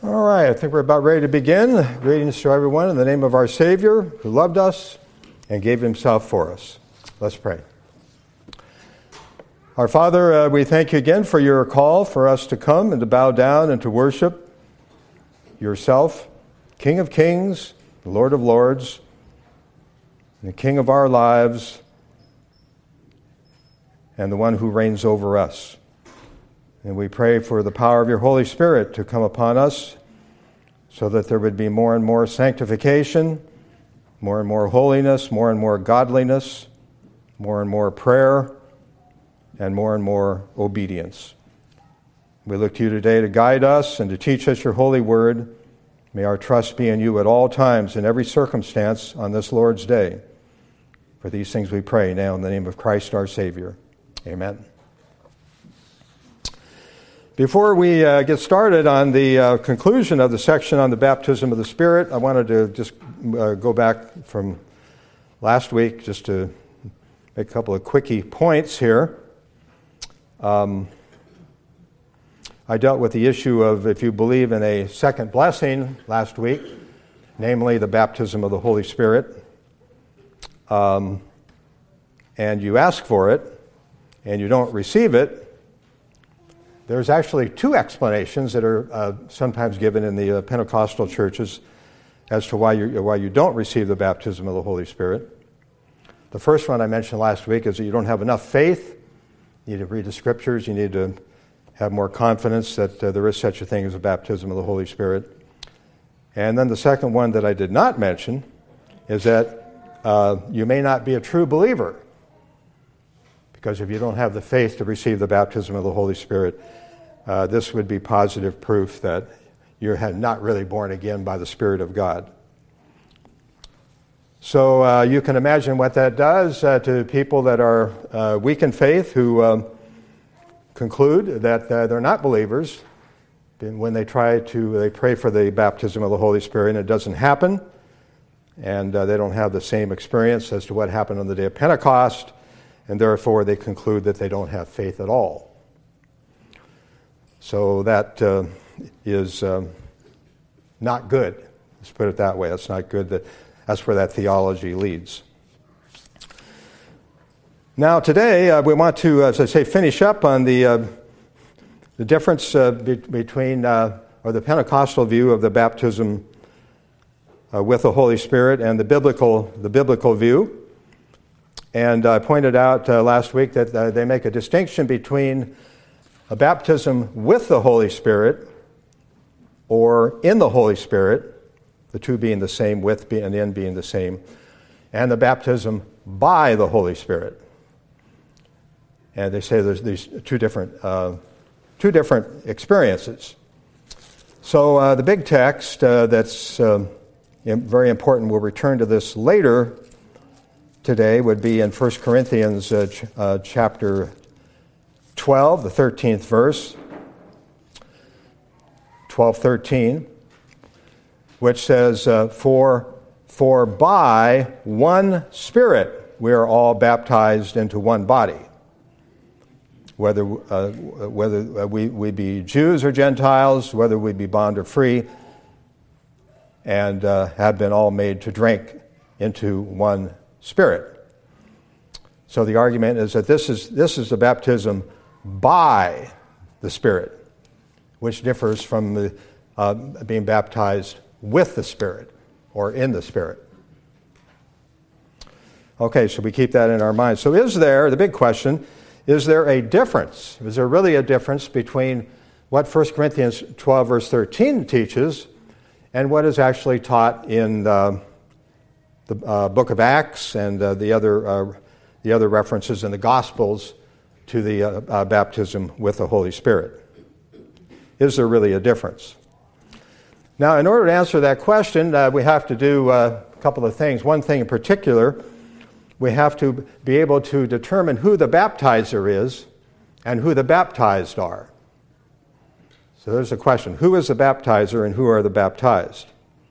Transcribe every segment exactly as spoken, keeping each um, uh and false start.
All right, I think we're about ready to begin. Greetings to everyone in the name of our Savior who loved us and gave himself for us. Let's pray. Our Father, uh, we thank you again for your call for us to come and to bow down and to worship yourself, King of Kings, Lord of Lords, and the King of our lives, and the one who reigns over us. And we pray for the power of your Holy Spirit to come upon us so that there would be more and more sanctification, more and more holiness, more and more godliness, more and more prayer, and more and more obedience. We look to you today to guide us and to teach us your holy word. May our trust be in you at all times, in every circumstance on this Lord's day. For these things we pray now in the name of Christ our Savior. Amen. Before we uh, get started on the uh, conclusion of the section on the baptism of the Spirit, I wanted to just uh, go back from last week just to make a couple of quickie points here. Um, I dealt with the issue of if you believe in a second blessing last week, namely the baptism of the Holy Spirit, um, and you ask for it and you don't receive it, there's actually two explanations that are uh, sometimes given in the uh, Pentecostal churches as to why you why you don't receive the baptism of the Holy Spirit. The first one I mentioned last week is that you don't have enough faith. You need to read the Scriptures. You need to have more confidence that uh, there is such a thing as a baptism of the Holy Spirit. And then the second one that I did not mention is that uh, you may not be a true believer, because if you don't have the faith to receive the baptism of the Holy Spirit, uh, this would be positive proof that you're not really born again by the Spirit of God. So uh, you can imagine what that does uh, to people that are uh, weak in faith, who um, conclude that uh, they're not believers. And when they try to, they pray for the baptism of the Holy Spirit and it doesn't happen, and uh, they don't have the same experience as to what happened on the day of Pentecost, and therefore they conclude that they don't have faith at all. So that uh, is um, not good. Let's put it that way. That's not good. That, that's where that theology leads. Now today uh, we want to, as I say, finish up on the uh, the difference uh, be- between, uh, or the Pentecostal view of the baptism uh, with the Holy Spirit and the biblical the biblical view. And I pointed out uh, last week that uh, they make a distinction between a baptism with the Holy Spirit or in the Holy Spirit, the two being the same, with and in being the same, and the baptism by the Holy Spirit. And they say there's these two different uh, two different experiences. So uh, the big text uh, that's uh, very important, we'll return to this later today, would be in First Corinthians uh, ch- uh, chapter twelve, the thirteenth verse, twelve thirteen, which says, uh, for, for by one Spirit we are all baptized into one body, whether uh, whether we, we be Jews or Gentiles, whether we be bond or free, and uh, have been all made to drink into one Spirit. So the argument is that this is this is the baptism by the Spirit, which differs from the uh, being baptized with the Spirit or in the Spirit. Okay, so we keep that in our minds. So is there, the big question, is there a difference? Is there really a difference between what First Corinthians twelve verse thirteen teaches and what is actually taught in the the uh, book of Acts and uh, the other uh, the other references in the Gospels to the uh, uh, baptism with the Holy Spirit? Is there really a difference? Now, in order to answer that question, uh, we have to do uh, a couple of things. One thing in particular, we have to be able to determine who the baptizer is and who the baptized are. So there's a question. Who is the baptizer and who are the baptized?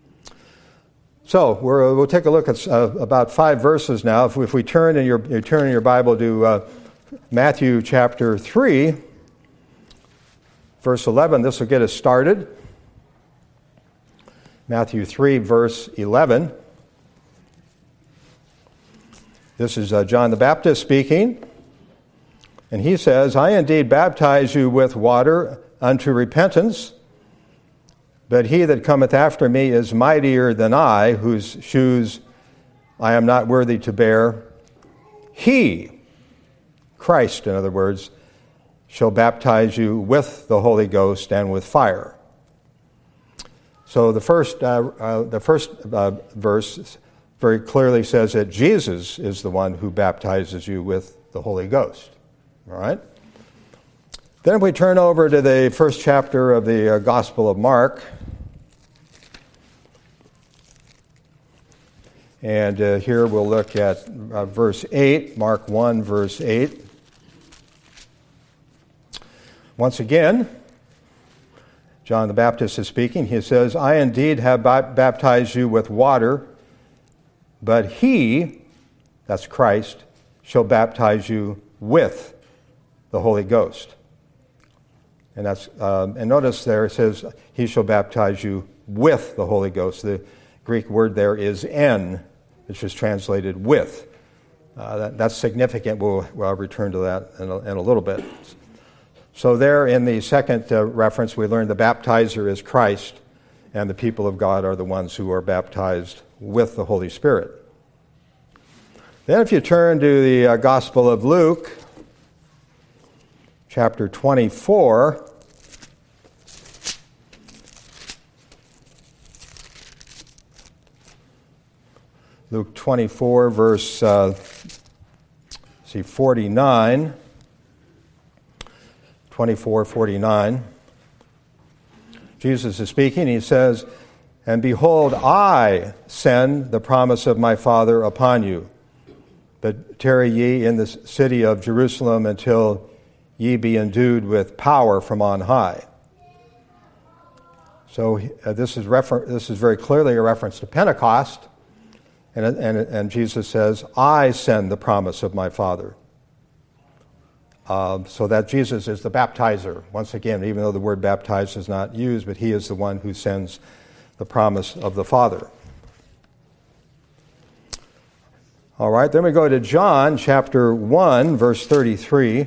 So we're, we'll take a look at uh, about five verses now. If we, if we turn in your you turn in your Bible to uh, Matthew chapter three, verse eleven, this will get us started. Matthew three, verse eleven. This is uh, John the Baptist speaking. And he says, I indeed baptize you with water unto repentance, but he that cometh after me is mightier than I, whose shoes I am not worthy to bear. He, Christ in other words, shall baptize you with the Holy Ghost and with fire. So the first, uh, uh, the first uh, verse very clearly says that Jesus is the one who baptizes you with the Holy Ghost. All right? Then if we turn over to the first chapter of the uh, Gospel of Mark, and uh, here we'll look at uh, verse eight, Mark one, verse eight. Once again, John the Baptist is speaking. He says, I indeed have baptized you with water, but he, that's Christ, shall baptize you with the Holy Ghost. And that's um, and notice there it says, he shall baptize you with the Holy Ghost. The Greek word there is en, which is translated with. Uh, that, that's significant. We'll, we'll return to that in a, in a little bit. So there in the second uh, reference, we learned the baptizer is Christ, and the people of God are the ones who are baptized with the Holy Spirit. Then if you turn to the uh, Gospel of Luke, chapter twenty-four, Luke twenty-four, verse uh, see forty-nine, twenty-four forty-nine. Jesus is speaking. He says, and behold, I send the promise of my Father upon you. But tarry ye in the city of Jerusalem until ye be endued with power from on high. So uh, this is refer- this is very clearly a reference to Pentecost. And, and, and Jesus says, I send the promise of my Father. Uh, so that Jesus is the baptizer. Once again, even though the word baptize is not used, but he is the one who sends the promise of the Father. All right, then we go to John chapter one, verse thirty-three.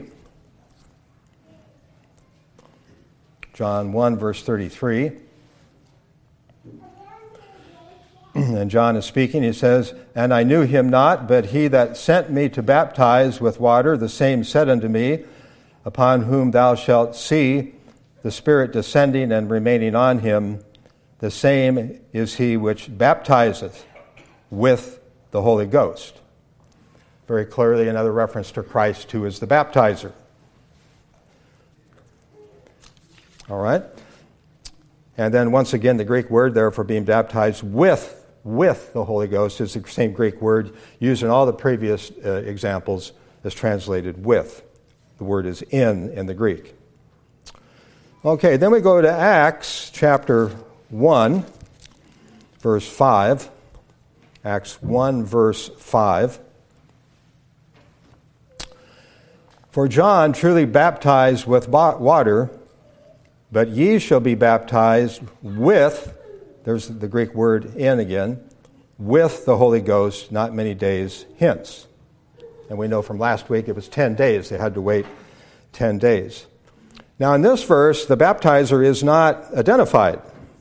John one, verse thirty-three. And John is speaking. He says, and I knew him not, but he that sent me to baptize with water, the same said unto me, upon whom thou shalt see the Spirit descending and remaining on him, the same is he which baptizeth with the Holy Ghost. Very clearly another reference to Christ, who is the baptizer. All right? And then once again, the Greek word there for being baptized with with the Holy Ghost is the same Greek word used in all the previous uh, examples as translated with. The word is in in the Greek. Okay, then we go to Acts chapter one, verse five. Acts one, verse five. For John truly baptized with water, but ye shall be baptized with, there's the Greek word in again, with the Holy Ghost not many days hence. And we know from last week it was ten days. They had to wait ten days. Now in this verse, the baptizer is not identified.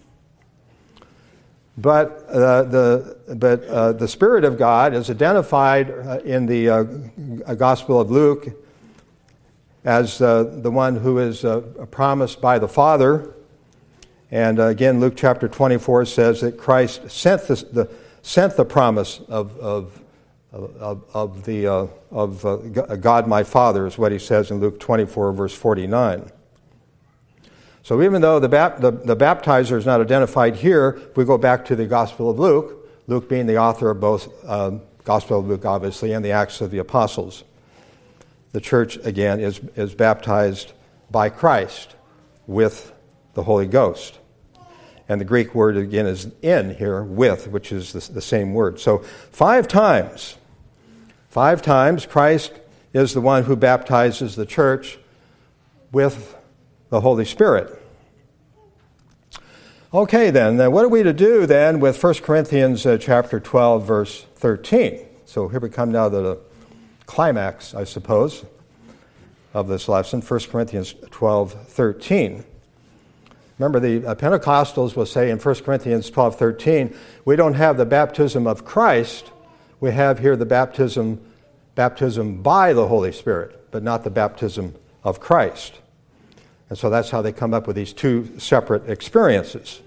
But uh, the but uh, the Spirit of God is identified uh, in the uh, Gospel of Luke as uh, the one who is uh, promised by the Father. And uh, again, Luke chapter twenty-four says that Christ sent the, the sent the promise of of of, of the uh, of uh, God my Father, is what he says in Luke twenty-four, verse forty-nine. So even though the, bap- the the baptizer is not identified here, if we go back to the Gospel of Luke, Luke being the author of both uh, Gospel of Luke, obviously, and the Acts of the Apostles, the church again is is baptized by Christ with the Holy Ghost. And the Greek word, again, is in here, with, which is the, the same word. So five times, five times, Christ is the one who baptizes the church with the Holy Spirit. Okay, then, uh, what are we to do then with First Corinthians uh, chapter twelve, verse thirteen? So here we come now to the climax, I suppose, of this lesson, First Corinthians twelve, thirteen. Remember, the uh, Pentecostals will say in First Corinthians twelve, thirteen, we don't have the baptism of Christ, we have here the baptism, baptism by the Holy Spirit, but not the baptism of Christ. And so that's how they come up with these two separate experiences.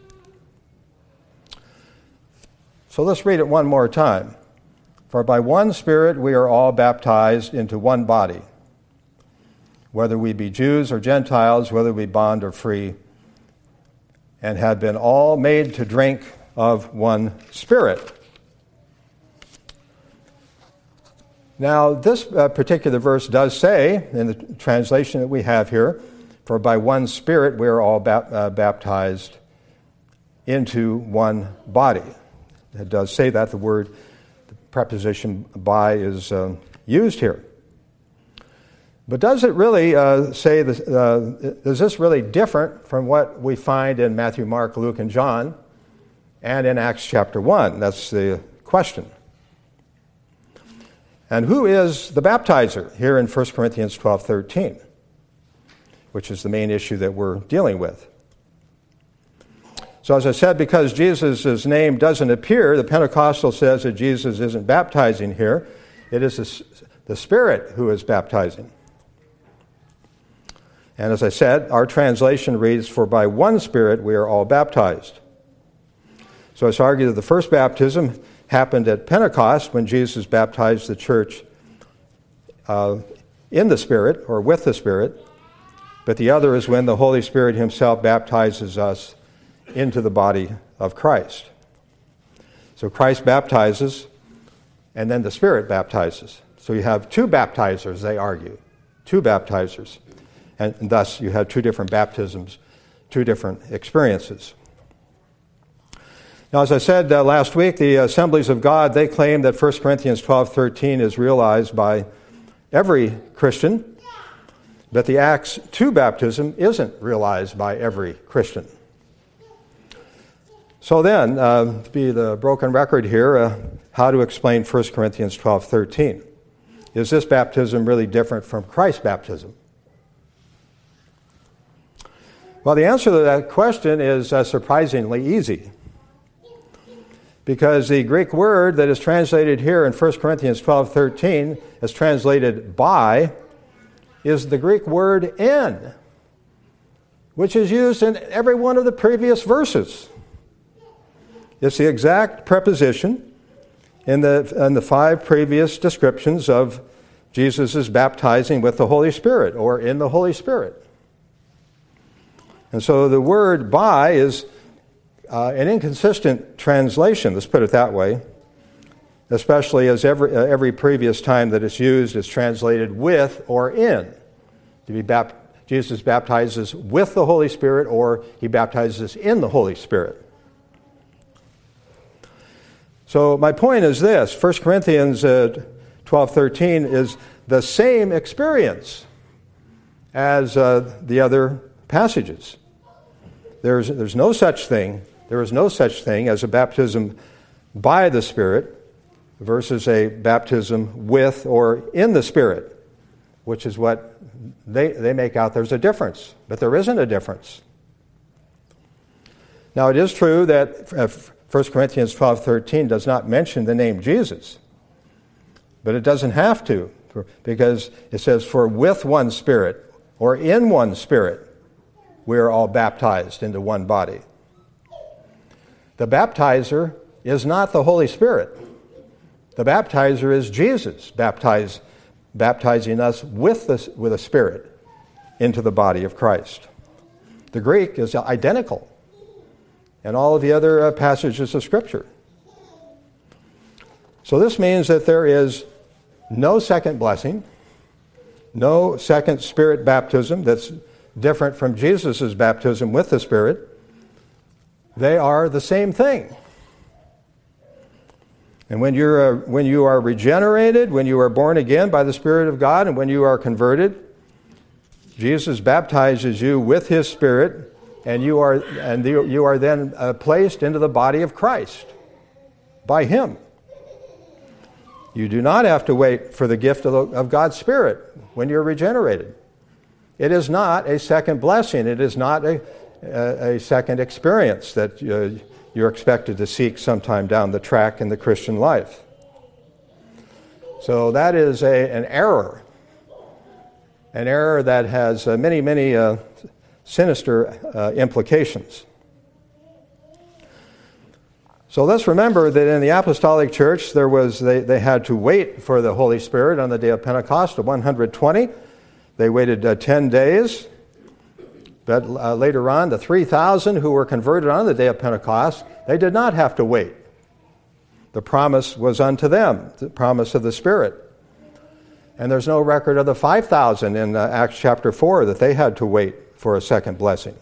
So let's read it one more time. For by one Spirit we are all baptized into one body, whether we be Jews or Gentiles, whether we bond or free, and have been all made to drink of one Spirit. Now, this uh, particular verse does say, in the translation that we have here, for by one Spirit we are all bap- uh, baptized into one body. It does say that. The word, the preposition by is uh, used here. But does it really uh, say, this, uh, is this really different from what we find in Matthew, Mark, Luke, and John, and in Acts chapter one? That's the question. And who is the baptizer here in First Corinthians twelve, thirteen? Which is the main issue that we're dealing with. So as I said, because Jesus' name doesn't appear, the Pentecostal says that Jesus isn't baptizing here. It is the Spirit who is baptizing. And as I said, our translation reads, for by one Spirit we are all baptized. So it's argued that the first baptism happened at Pentecost when Jesus baptized the church uh, in the Spirit or with the Spirit. But the other is when the Holy Spirit himself baptizes us into the body of Christ. So Christ baptizes, and then the Spirit baptizes. So you have two baptizers, they argue. Two baptizers. And thus you have two different baptisms, two different experiences. Now, as I said uh, last week, the Assemblies of God, they claim that First Corinthians twelve, thirteen is realized by every Christian. But the Acts two baptism isn't realized by every Christian. So then, uh, to be the broken record here, uh, how to explain First Corinthians twelve, thirteen? Is this baptism really different from Christ's baptism? Well, the answer to that question is uh, surprisingly easy. Because the Greek word that is translated here in First Corinthians twelve, thirteen is translated by, is the Greek word in, which is used in every one of the previous verses. It's the exact preposition in the, in the five previous descriptions of Jesus' baptizing with the Holy Spirit or in the Holy Spirit. And so the word by is uh, an inconsistent translation, let's put it that way, especially as every, uh, every previous time that it's used is translated with or in. To be bap- Jesus baptizes with the Holy Spirit or he baptizes in the Holy Spirit. So my point is this, First Corinthians uh, twelve, thirteen is the same experience as uh, the other passages. There's, there's no such thing, there is no such thing as a baptism by the Spirit versus a baptism with or in the Spirit, which is what they, they make out there's a difference, but there isn't a difference. Now it is true that First Corinthians twelve, thirteen does not mention the name Jesus, but it doesn't have to, because it says, for with one Spirit or in one Spirit we are all baptized into one body. The baptizer is not the Holy Spirit. The baptizer is Jesus, baptize, baptizing us with the, with a Spirit into the body of Christ. The Greek is identical in all of the other uh, passages of Scripture. So this means that there is no second blessing, no second Spirit baptism that's different from Jesus' baptism with the Spirit. They are the same thing. And when you're uh, when you are regenerated, when you are born again by the Spirit of God, and when you are converted, Jesus baptizes you with his Spirit and you are and you, you are then uh, placed into the body of Christ by Him. You do not have to wait for the gift of, the, of God's Spirit when you're regenerated. It is not a second blessing. It is not a, a, a second experience that uh, you're expected to seek sometime down the track in the Christian life. So that is a, an error, an error that has uh, many, many uh, sinister uh, implications. So let's remember that in the Apostolic Church, there was they, they had to wait for the Holy Spirit on the day of Pentecost, the one hundred twenty. They waited uh, ten days. But uh, later on, the three thousand who were converted on the day of Pentecost, they did not have to wait. The promise was unto them, the promise of the Spirit. And there's no record of the five thousand in uh, Acts chapter four that they had to wait for a second blessing.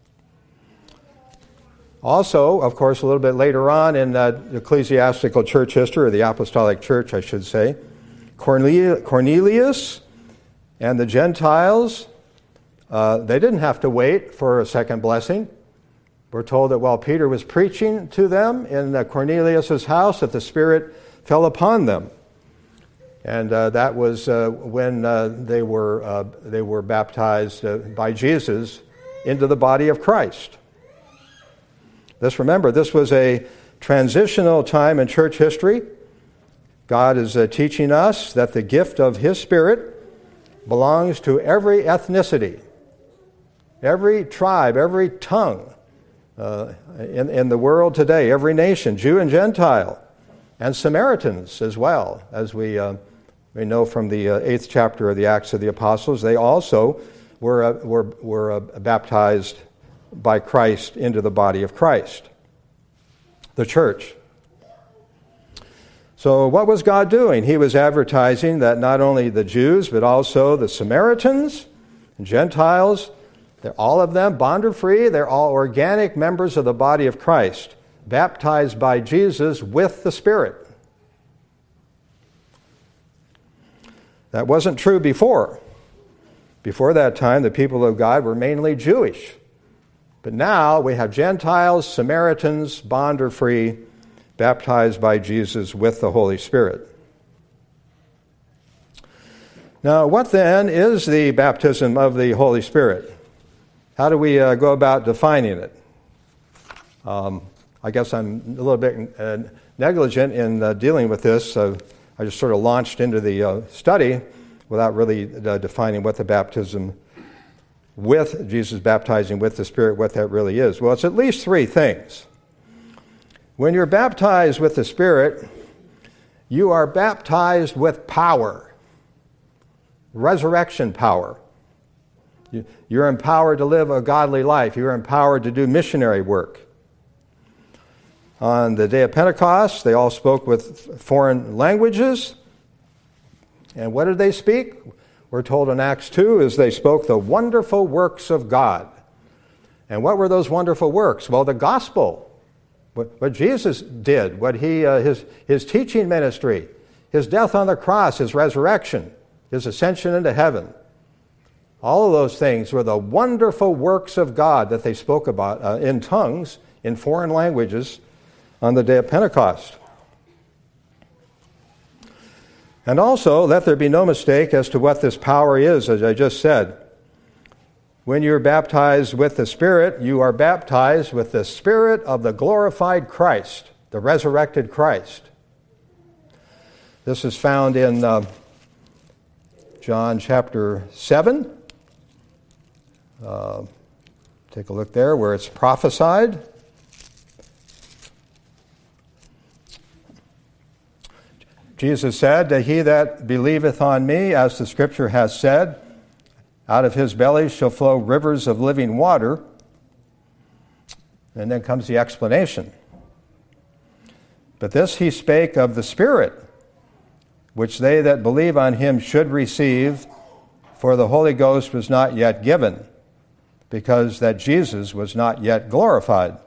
Also, of course, a little bit later on in uh, ecclesiastical church history, or the apostolic church, I should say, Cornelius and the Gentiles, uh, they didn't have to wait for a second blessing. We're told that while Peter was preaching to them in uh, Cornelius' house, that the Spirit fell upon them. And uh, that was uh, when uh, they were uh, they were baptized uh, by Jesus into the body of Christ. Let's remember, this was a transitional time in church history. God is uh, teaching us that the gift of His Spirit belongs to every ethnicity, every tribe, every tongue uh, in, in the world today, every nation, Jew and Gentile, and Samaritans as well, as we uh, we know from the uh, eighth chapter of the Acts of the Apostles. They also were uh, were were uh, baptized by Christ into the body of Christ, the church. So what was God doing? He was advertising that not only the Jews, but also the Samaritans and Gentiles, they're all of them bond or free, they're all organic members of the body of Christ, baptized by Jesus with the Spirit. That wasn't true before. Before that time, the people of God were mainly Jewish. But now we have Gentiles, Samaritans, bond or free, baptized by Jesus with the Holy Spirit. Now, what then is the baptism of the Holy Spirit? How do we uh, go about defining it? Um, I guess I'm a little bit uh, negligent in uh, dealing with this. Uh, I just sort of launched into the uh, study without really uh, defining what the baptism with Jesus baptizing with the Spirit, what that really is. Well, it's at least three things. When you're baptized with the Spirit, you are baptized with power, resurrection power. You're empowered to live a godly life. You're empowered to do missionary work. On the day of Pentecost, they all spoke with foreign languages. And what did they speak? We're told in Acts two is they spoke the wonderful works of God. And what were those wonderful works? Well, the gospel, what, what Jesus did, what he uh, his his teaching ministry, his death on the cross, his resurrection, his ascension into heaven. All of those things were the wonderful works of God that they spoke about uh, in tongues, in foreign languages, on the day of Pentecost. And also, let there be no mistake as to what this power is, as I just said. When you're baptized with the Spirit, you are baptized with the Spirit of the glorified Christ, the resurrected Christ. This is found in uh, John chapter seven. Uh, take a look there where it's prophesied. Jesus said, "He that believeth on me, as the Scripture has said, out of his belly shall flow rivers of living water." And then comes the explanation. "But this he spake of the Spirit, which they that believe on him should receive, for the Holy Ghost was not yet given, because that Jesus was not yet glorified."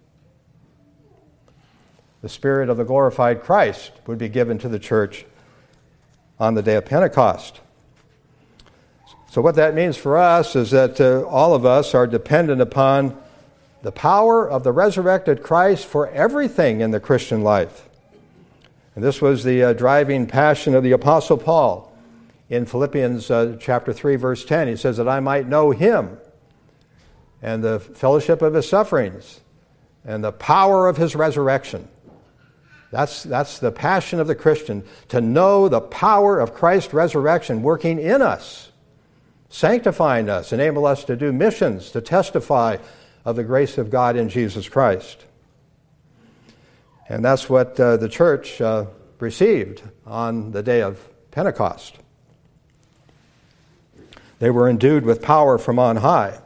The Spirit of the glorified Christ would be given to the church on the day of Pentecost. So what that means for us is that uh, all of us are dependent upon the power of the resurrected Christ for everything in the Christian life. And this was the uh, driving passion of the Apostle Paul. In Philippians uh, chapter three, verse ten, he says that I might know him and the fellowship of his sufferings and the power of his resurrection. That's, that's the passion of the Christian, to know the power of Christ's resurrection working in us, sanctifying us, enable us to do missions, to testify of the grace of God in Jesus Christ. And that's what uh, the church uh, received on the day of Pentecost. They were endued with power from on high.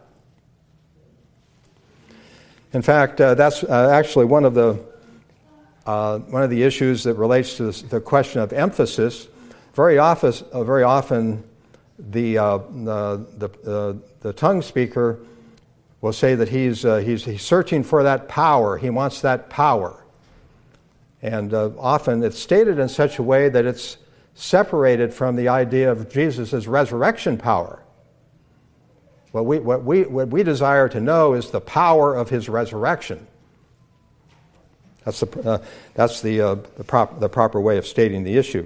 In fact, uh, that's uh, actually one of the uh, one of the issues that relates to this, the question of emphasis. Very often, uh, very often, the uh, the the, uh, the tongue speaker will say that he's uh, he's he's searching for that power. He wants that power, and uh, often it's stated in such a way that it's separated from the idea of Jesus' resurrection power. What we, what, we, what we desire to know is the power of his resurrection. That's the, uh, that's the, uh, the, prop, the proper way of stating the issue.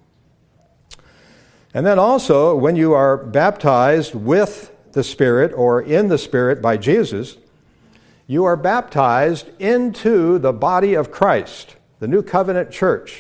And then also, when you are baptized with the Spirit or in the Spirit by Jesus, you are baptized into the body of Christ, the New Covenant church.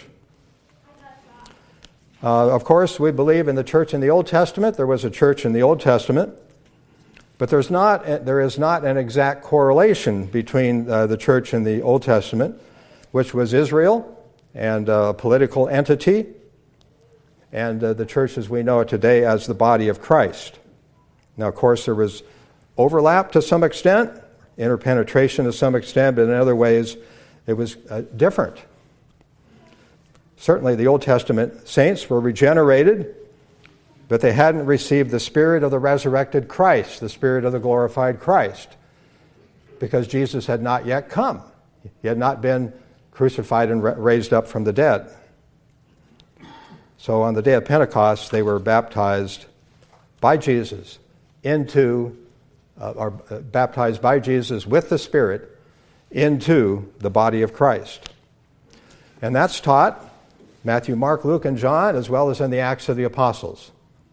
Uh, of course, we believe in the church in the Old Testament. There was a church in the Old Testament. But there's not, there is not an exact correlation between uh, the church in the Old Testament, which was Israel and a political entity, and uh, the church as we know it today as the body of Christ. Now, of course, there was overlap to some extent, interpenetration to some extent, but in other ways it was uh, different. Certainly the Old Testament saints were regenerated, but they hadn't received the Spirit of the resurrected Christ, the Spirit of the glorified Christ, because Jesus had not yet come. He had not been crucified and raised up from the dead. So on the day of Pentecost, they were baptized by Jesus into, uh, or uh, baptized by Jesus with the Spirit into the body of Christ. And that's taught Matthew, Mark, Luke, and John, as well as in the Acts of the Apostles.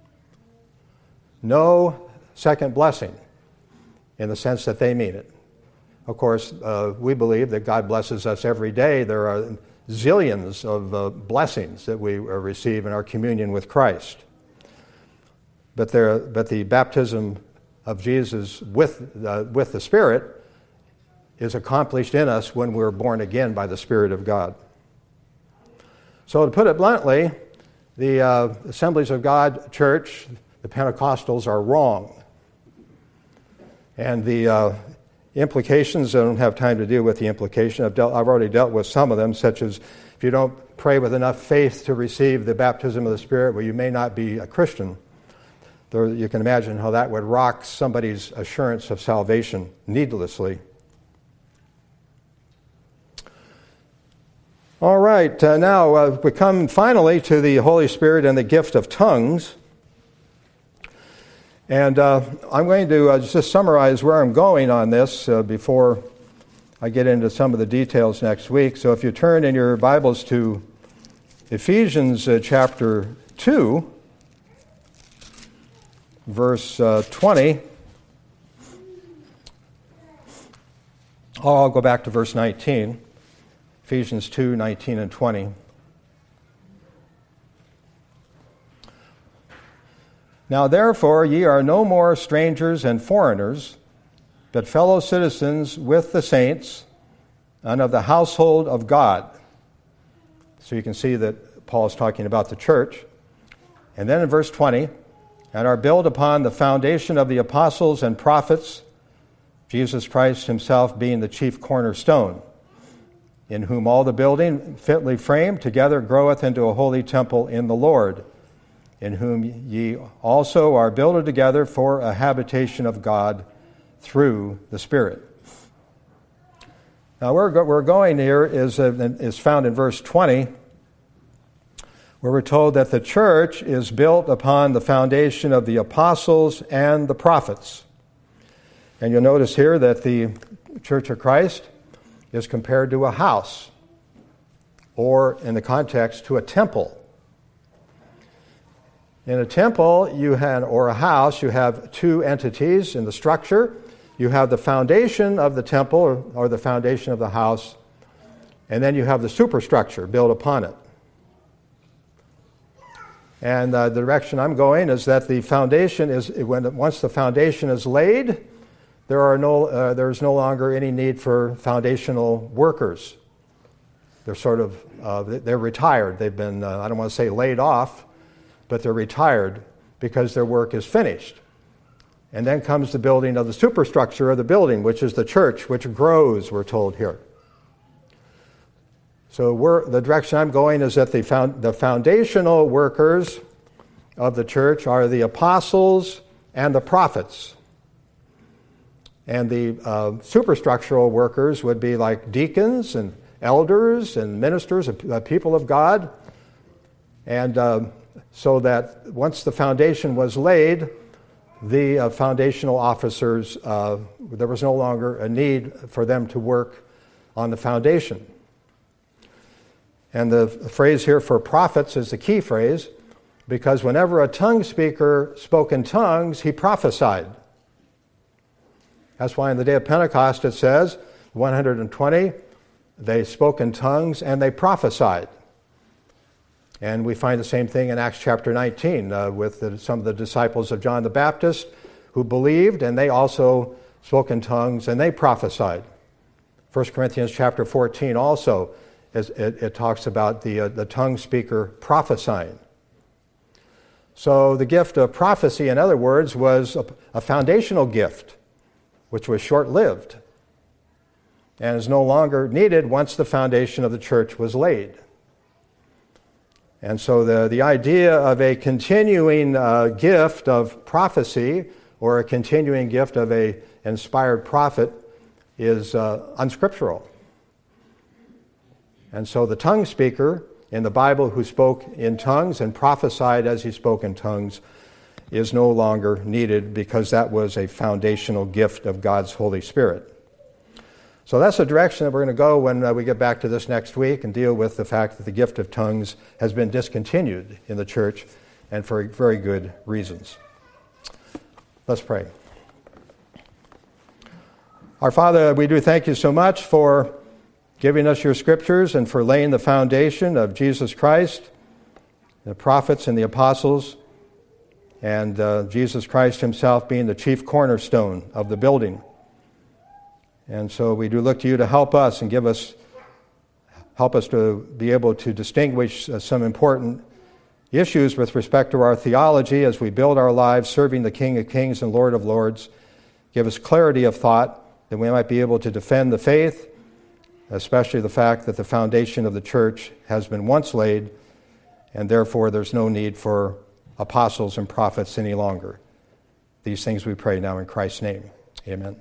No second blessing in the sense that they mean it. Of course, uh, we believe that God blesses us every day. There are zillions of uh, blessings that we uh, receive in our communion with Christ. But, there, but the baptism of Jesus with, uh, with the Spirit is accomplished in us when we're born again by the Spirit of God. So to put it bluntly, the uh, Assemblies of God Church, the Pentecostals, are wrong. And the uh, implications, I don't have time to deal with the implication. I've, dealt, I've already dealt with some of them, such as if you don't pray with enough faith to receive the baptism of the Spirit, well, you may not be a Christian. There, you can imagine how that would rock somebody's assurance of salvation needlessly. All right, uh, now uh, we come finally to the Holy Spirit and the gift of tongues. And uh, I'm going to uh, just summarize where I'm going on this uh, before I get into some of the details next week. So if you turn in your Bibles to Ephesians uh, chapter two, verse uh, twenty. Oh, I'll go back to verse nineteen. Ephesians two, nineteen and twenty. Now therefore ye are no more strangers and foreigners, but fellow citizens with the saints and of the household of God. So you can see that Paul is talking about the church. And then in verse twenty, and are built upon the foundation of the apostles and prophets, Jesus Christ himself being the chief cornerstone, in whom all the building fitly framed together groweth into a holy temple in the Lord, in whom ye also are builded together for a habitation of God through the Spirit. Now where we're going here is, is found in verse twenty, where we're told that the church is built upon the foundation of the apostles and the prophets. And you'll notice here that the Church of Christ is compared to a house, or in the context, to a temple. In a temple, you had, or a house, you have two entities in the structure. You have the foundation of the temple, or, or the foundation of the house, and then you have the superstructure built upon it. And uh, the direction I'm going is that the foundation is, when once the foundation is laid, there are no, uh, there's no longer any need for foundational workers. They're sort of, uh, they're retired. They've been, uh, I don't want to say laid off, but they're retired because their work is finished. And then comes the building of the superstructure of the building, which is the church, which grows, we're told here. So we're, the direction I'm going is that the, found, the foundational workers of the church are the apostles and the prophets. And the uh, superstructural workers would be like deacons and elders and ministers, uh, people of God. And uh, so that once the foundation was laid, the uh, foundational officers, uh, there was no longer a need for them to work on the foundation. And the phrase here for prophets is the key phrase, because whenever a tongue speaker spoke in tongues, he prophesied. That's why in the day of Pentecost it says, one hundred twenty, they spoke in tongues and they prophesied. And we find the same thing in Acts chapter nineteen uh, with the, some of the disciples of John the Baptist who believed, and they also spoke in tongues and they prophesied. First Corinthians chapter fourteen also, is, it, it talks about the, uh, the tongue speaker prophesying. So the gift of prophecy, in other words, was a, a foundational gift, which was short-lived and is no longer needed once the foundation of the church was laid. And so the, the idea of a continuing uh, gift of prophecy or a continuing gift of an inspired prophet is uh, unscriptural. And so the tongue speaker in the Bible who spoke in tongues and prophesied as he spoke in tongues is no longer needed, because that was a foundational gift of God's Holy Spirit. So that's the direction that we're going to go when uh, we get back to this next week and deal with the fact that the gift of tongues has been discontinued in the church, and for very good reasons. Let's pray. Our Father, we do thank you so much for giving us your scriptures and for laying the foundation of Jesus Christ, the prophets and the apostles, and uh, Jesus Christ himself being the chief cornerstone of the building. And so we do look to you to help us and give us, help us to be able to distinguish uh, some important issues with respect to our theology as we build our lives serving the King of Kings and Lord of Lords. Give us clarity of thought that we might be able to defend the faith, especially the fact that the foundation of the church has been once laid, and therefore there's no need for apostles and prophets any longer. These things we pray now in Christ's name. Amen.